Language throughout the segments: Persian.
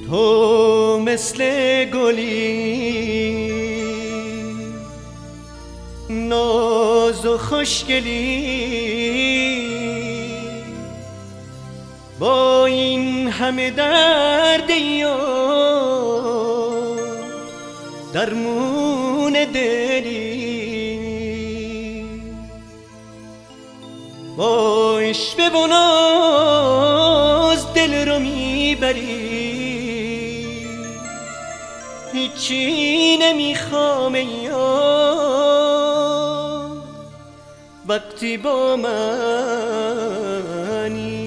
تو مثل گلی ناز و خوشگلی، با این همه درد یار درمون دلی، با عشق و ناز دل رو میبری، هیچی نمیخوام یار وقتی با منی.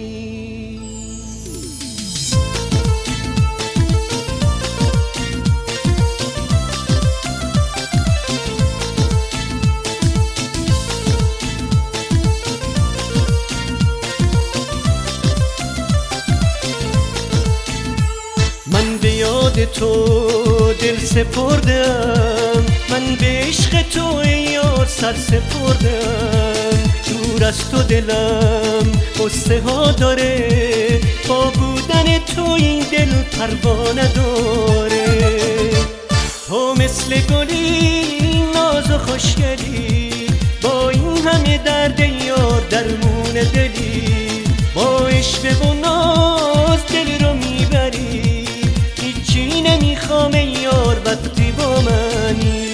من به یاد تو دل سپردم، من به عشق تو ای یار سر سپردم. دور از تو دلم قصه ها داره، با بودن تو این دل پروا نداره. تو مثل گلی ناز و خوشگلی، با این همه درد یار درمون دلی، با عشق و ناز دل رو میبری، هیچی نمیخوام یار وقتی با منی.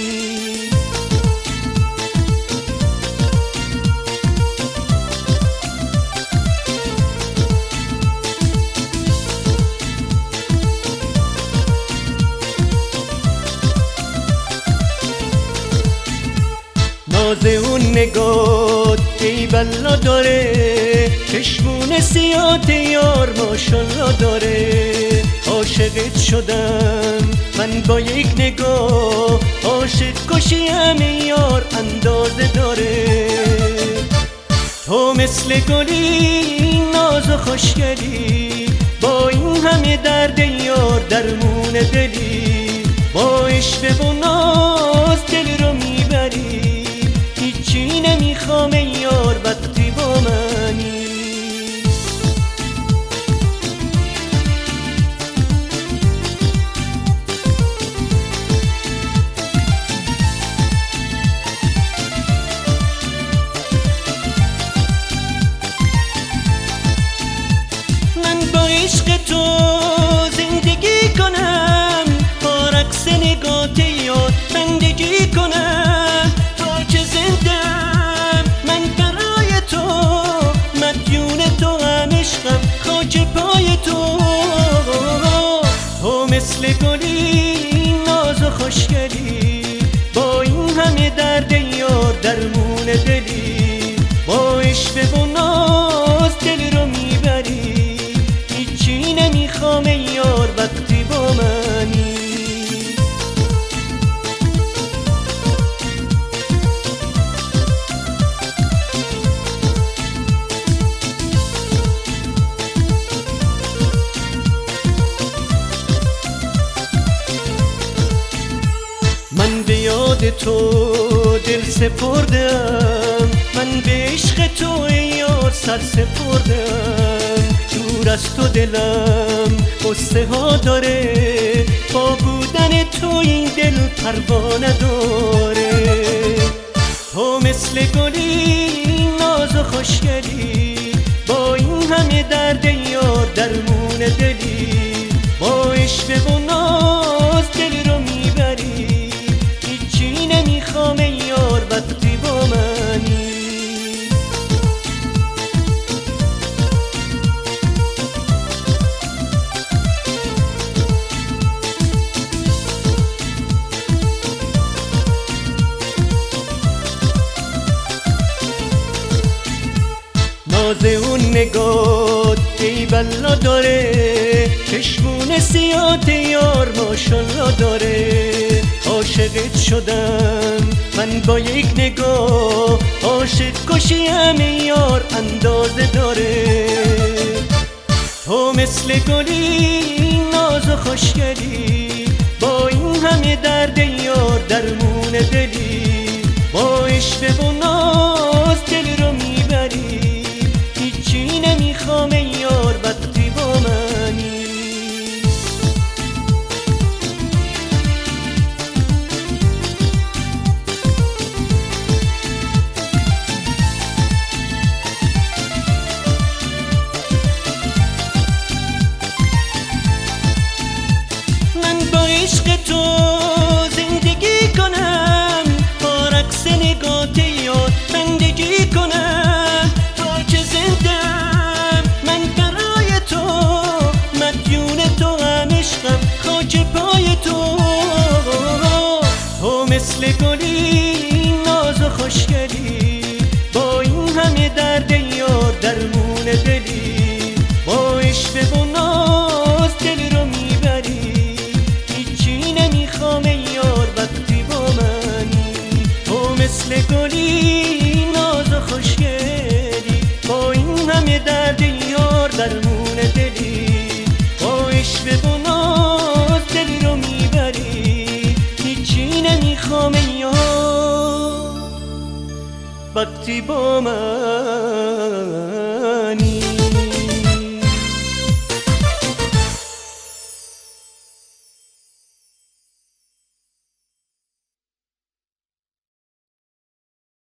ناز اون نگاه ای بلا داره، چشمون سیاه یار ماشالله داره. عاشقت شدم من با یک نگاه، عاشق کشیم یار اندازه داره. تو مثل گلی ناز و خوشگلی، با این همه درد یار درمون دلی، با عشق و ناز دل رو میبری، هیچی نمیخوام یار وقتی با منی. من با عشق تو زندگی کنم، با رقص نگات یار بندگی کنم، تا که زندم من برای تو، مدیون تو هم عشقم خاک پای تو. تو مثل گلی ناز و خوشگلی، با این همه درد یار درمون دلی، با عشق و ناز دل رو میبری، هیچی نمیخوام یار وقتی با منی. من به یاد تو دل سپردم، من به عشق تو ای یار سر سپردم. دور از تو دلم قصه ها داره، با بودن تو این دل پروا نداره. تو مثل گلی ناز و خوشگلی، با این همه درد یار درمون دلی، با عشق و ناز دل رو میبری، هیچی نمیخوام یار وقتی با منی. ناز اون نگاه ای بلا داره، چشمون سیاه یار ماشالله داره. عاشقت شدم من با یک نگاه، عاشق کشیم یار اندازه داره. تو مثل گلی ناز و خوشگلی، با این همه درد یار درمون دلی، با عشق و ناز دل رو میبری، هیچی نمیخوام یار وقتی با منی. وقتی با من